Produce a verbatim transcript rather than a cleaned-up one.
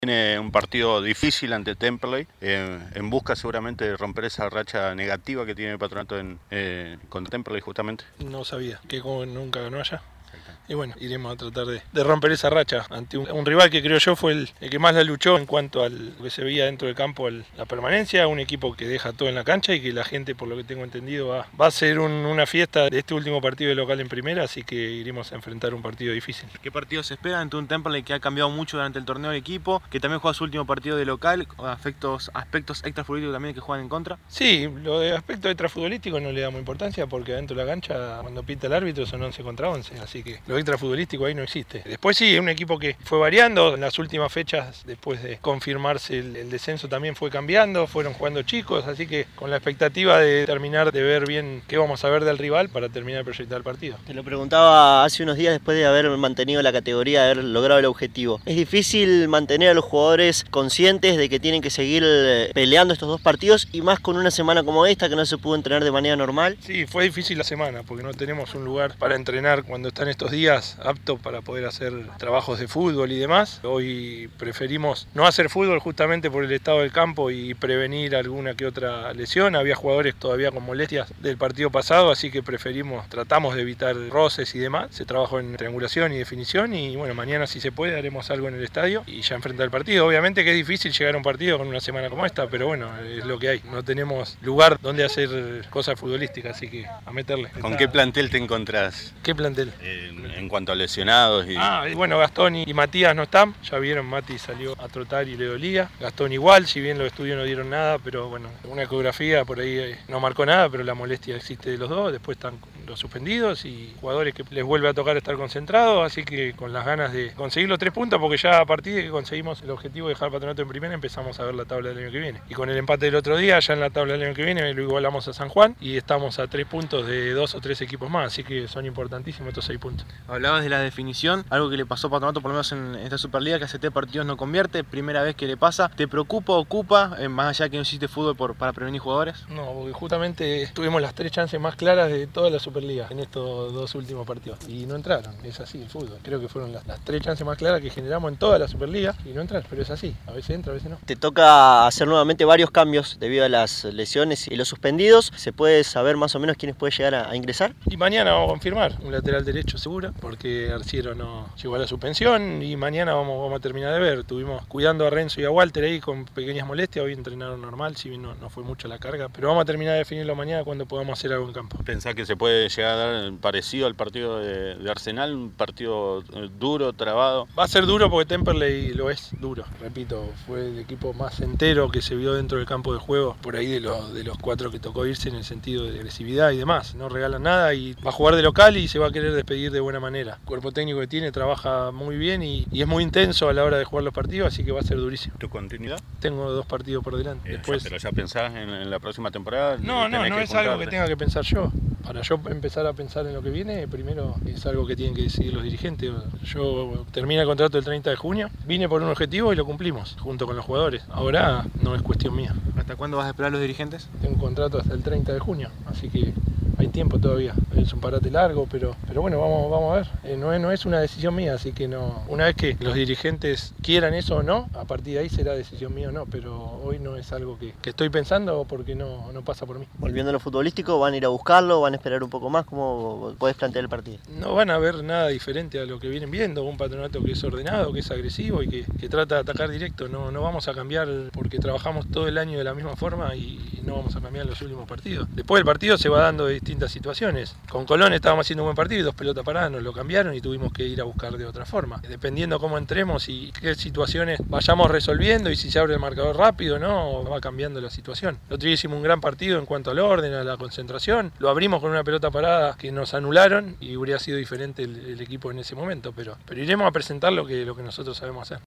Tiene un partido difícil ante Temperley, eh, en busca seguramente de romper esa racha negativa que tiene el Patronato en, eh, con Temperley justamente. No sabía que nunca ganó allá. Y bueno, iremos a tratar de, de romper esa racha ante un, un rival que creo yo fue el, el que más la luchó en cuanto a lo que se veía dentro del campo, el, la permanencia, un equipo que deja todo en la cancha y que la gente, por lo que tengo entendido, va, va a ser un, una fiesta de este último partido de local en primera, así que iremos a enfrentar un partido difícil. ¿Qué partido se espera ante un Temperley que ha cambiado mucho durante el torneo de equipo, que también juega su último partido de local, aspectos, aspectos extrafutbolísticos también que juegan en contra? Sí, lo de aspecto extrafutbolístico no le damos importancia porque adentro de la cancha, cuando pita el árbitro, son once contra once, así que lo extrafutbolístico ahí no existe. Después sí, es un equipo que fue variando, en las últimas fechas, después de confirmarse el, el descenso, también fue cambiando, fueron jugando chicos, así que con la expectativa de terminar de ver bien qué vamos a ver del rival para terminar de proyectar el partido. Te lo preguntaba hace unos días después de haber mantenido la categoría, de haber logrado el objetivo. ¿Es difícil mantener a los jugadores conscientes de que tienen que seguir peleando estos dos partidos y más con una semana como esta que no se pudo entrenar de manera normal? Sí, fue difícil la semana porque no tenemos un lugar para entrenar cuando están estos días apto para poder hacer trabajos de fútbol y demás. Hoy preferimos no hacer fútbol justamente por el estado del campo y prevenir alguna que otra lesión. Había jugadores todavía con molestias del partido pasado, así que preferimos, tratamos de evitar roces y demás. Se trabajó en triangulación y definición y bueno, mañana si se puede haremos algo en el estadio y ya enfrentar el partido. Obviamente que es difícil llegar a un partido con una semana como esta, pero bueno, es lo que hay. No tenemos lugar donde hacer cosas futbolísticas, así que a meterle. ¿Con qué plantel te encontrás? ¿Qué plantel? En, en cuanto a lesionados. Y... Ah, bueno, Gastón y Matías no están. Ya vieron, Mati salió a trotar y le dolía. Gastón igual, si bien los estudios no dieron nada, pero bueno, una ecografía por ahí no marcó nada, pero la molestia existe de los dos. Después están los suspendidos y jugadores que les vuelve a tocar estar concentrados, así que con las ganas de conseguir los tres puntos, porque ya a partir de que conseguimos el objetivo de dejar el Patronato en primera, empezamos a ver la tabla del año que viene. Y con el empate del otro día, ya en la tabla del año que viene, lo igualamos a San Juan y estamos a tres puntos de dos o tres equipos más, así que son importantísimos estos seis puntos. Hablabas de la definición, algo que le pasó a Patronato por lo menos en esta Superliga, que hace tres partidos no convierte, primera vez que le pasa. ¿Te preocupa o ocupa, eh, más allá que no hiciste fútbol por, para prevenir jugadores? No, porque justamente tuvimos las tres chances más claras de toda la Superliga en estos dos últimos partidos y no entraron, es así el fútbol. Creo que fueron las, las tres chances más claras que generamos en toda la Superliga y no entraron, pero es así, a veces entra, a veces no. Te toca hacer nuevamente varios cambios debido a las lesiones y los suspendidos. ¿Se puede saber más o menos quiénes puede llegar a, a ingresar? Y mañana vamos a confirmar un lateral derecho seguro, porque Arciero no llegó a la suspensión y mañana vamos, vamos a terminar de ver. Estuvimos cuidando a Renzo y a Walter ahí con pequeñas molestias, hoy entrenaron normal, si bien no, no fue mucho la carga, pero vamos a terminar de definirlo mañana cuando podamos hacer algo en campo. ¿Pensás que se puede llegar a dar parecido al partido de, de Arsenal, un partido duro, trabado? Va a ser duro porque Temperley lo es duro, repito, fue el equipo más entero que se vio dentro del campo de juego, por ahí de los, de los cuatro que tocó irse en el sentido de agresividad y demás, no regalan nada y va a jugar de local y se va a querer despedir de buena manera. El cuerpo técnico que tiene trabaja muy bien y, y es muy intenso a la hora de jugar los partidos, así que va a ser durísimo. ¿Tu continuidad? Tengo dos partidos por delante. Eh, Después... ya, ¿Pero ya pensás en, en la próxima temporada? No, no, no que es juntarte. algo que tenga que pensar yo. Para yo empezar a pensar en lo que viene, primero es algo que tienen que decidir los dirigentes. Yo terminé el contrato el treinta de junio, vine por un objetivo y lo cumplimos, junto con los jugadores. Ahora no es cuestión mía. ¿Hasta cuándo vas a esperar a los dirigentes? Tengo un contrato hasta el treinta de junio, así que hay tiempo todavía. Es un parate largo, pero, pero bueno, vamos, vamos a ver. Eh, no, es, no es una decisión mía, así que no. Una vez que los dirigentes quieran eso o no, a partir de ahí será decisión mía o no, pero hoy no es algo que, que estoy pensando porque no, no pasa por mí. Volviendo a lo futbolístico, ¿van a ir a buscarlo? ¿Van a esperar un poco más? ¿Cómo podés plantear el partido? No van a ver nada diferente a lo que vienen viendo, un Patronato que es ordenado, que es agresivo y que, que trata de atacar directo. No, no vamos a cambiar porque trabajamos todo el año de la misma forma y no vamos a cambiar en los últimos partidos. Después el partido se va dando de distintas situaciones. Con Colón estábamos haciendo un buen partido y dos pelotas paradas nos lo cambiaron y tuvimos que ir a buscar de otra forma. Dependiendo cómo entremos y qué situaciones vayamos resolviendo y si se abre el marcador rápido, ¿no? Va cambiando la situación. El otro día hicimos un gran partido en cuanto al orden, a la concentración. Lo abrimos con una pelota parada que nos anularon y hubiera sido diferente el, el equipo en ese momento, pero, pero iremos a presentar lo que, lo que nosotros sabemos hacer.